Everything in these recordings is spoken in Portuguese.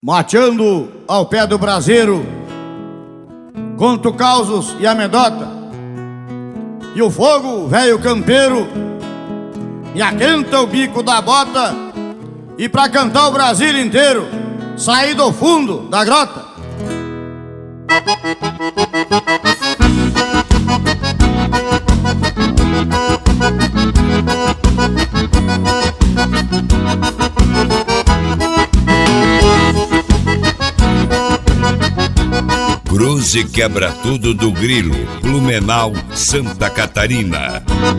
Mateando ao pé do braseiro, conto causos e amedota. E o fogo, velho campeiro, me aquenta o bico da bota. E pra cantar o Brasil inteiro, saí do fundo da grota. Cruz e quebra tudo do Grilo, Blumenau, Santa Catarina.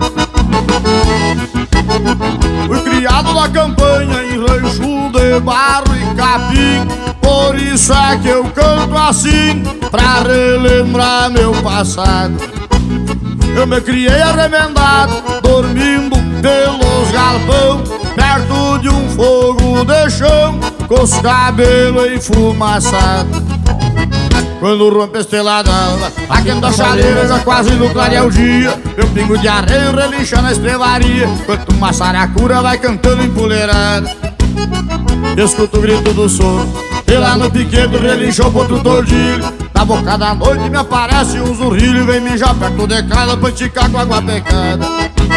Fui criado na campanha em rancho de barro e capim, por isso é que eu canto assim, pra relembrar meu passado. Eu me criei arremendado, dormindo pelos galpão, perto de um fogo de chão, com os cabelos enfumaçados. Quando rompe a estrelada d'alva, aquenta a chaleira, já quase no clarear o dia. Meu pingo de arreio relincha na estrevaria, enquanto uma saracura vai cantando empoleirada. Escuto o grito do sono, e lá no piquedo relinchou pro outro tordilho. Na boca da noite me aparece um zurrilho, vem mijar perto de casa pra esticar com água pecada.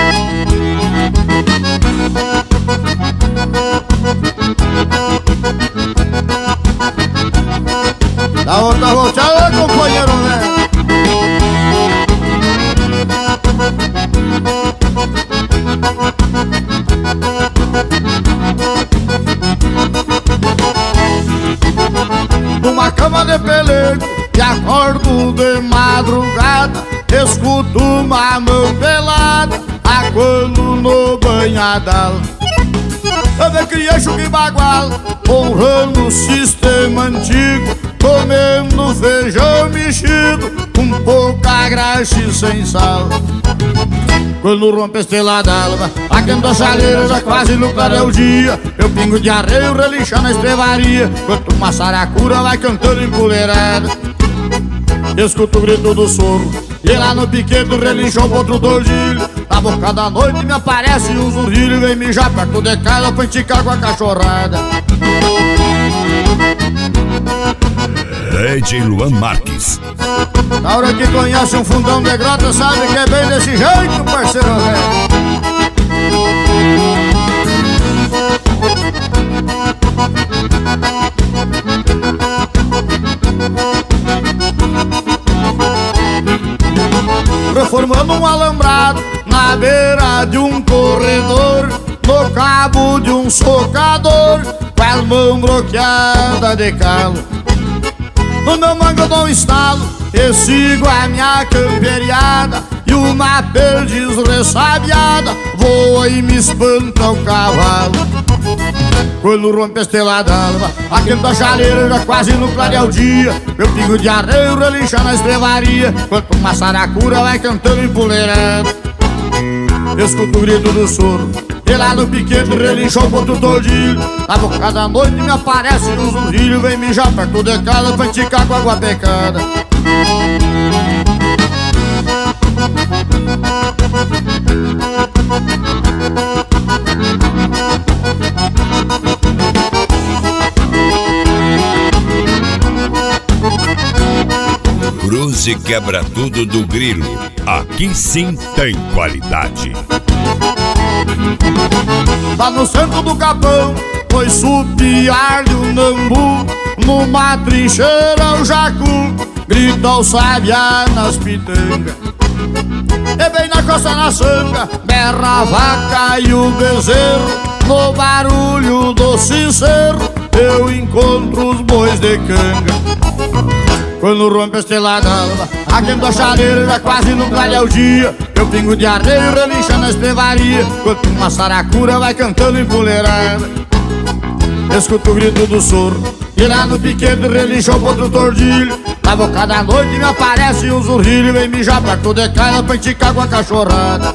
Da outra volteada, companheiro, né? Numa cama de pelego e acordo de madrugada, escuto uma mão pelada aguando no banhadal. Eu me criei chuca e bagual, honrando o sistema antigo, comendo feijão mexido, com pouca graxa e sem sal. Quando rompe a estrela d'alva, aquenta a chaleira, já quase no clarear o dia. Meu pingo de arreio relincha na estrevaria, enquanto uma saracura vai cantando empoleirada. Escuto o grito do soro, e lá no piquedo relinchou pro outro tordilho. Na boca da noite me aparece um zurrilho, vem mijar perto de casa pra esticar com a cachorrada. DJ Luan Marques. Na hora que conhece um fundão de grota, sabe que é bem desse jeito, parceiro velho. Reformando um alambrado na beira de um corredor, no cabo de um socador, com as mãos bloqueadas de calo. No meu mango eu dou um estalo e sigo a minha camperiada, e uma perdiz ressabiada voa e me espanta o cavalo. Quando rompe a estrela d'alva, aquenta a chaleira, já quase no clarear o dia. Meu pingo de arreio relincha na estrevaria, enquanto uma saracura vai cantando empoleirada. Escuto o grito do soro, e lá no piquete relinchou pro outro tordilho. Na boca da noite me aparece um zurrilho, vem mijar perto de casa pra esticar com água pecada. Cruz e quebra tudo do Grilo, aqui sim tem qualidade. Lá no centro do capão foi supiar-lhe o nambu, numa trincheira o jacu grita o sabiá nas pitangas. E bem na costa na sanga berra a vaca e o bezerro, no barulho do sincero eu encontro os bois de canga. Quando rompe a estrela d'alva, aquenta a chaleira, já quase no clarear o dia. Meu pingo de arreio relincha na estrevaria, enquanto uma saracura vai cantando empoleirada. Escuto o grito do soro, e lá no piquete relinchou pro outro tordilho. Na boca da noite me aparece um zurrilho, vem mijar perto de casa pra esticar com a cachorrada.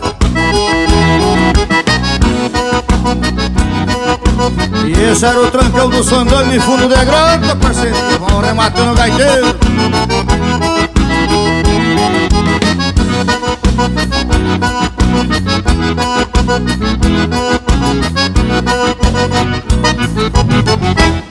E esse era o trancão do Sandano em fundo de grota, parceiro. Vão rematando o gaiteiro. Thank you.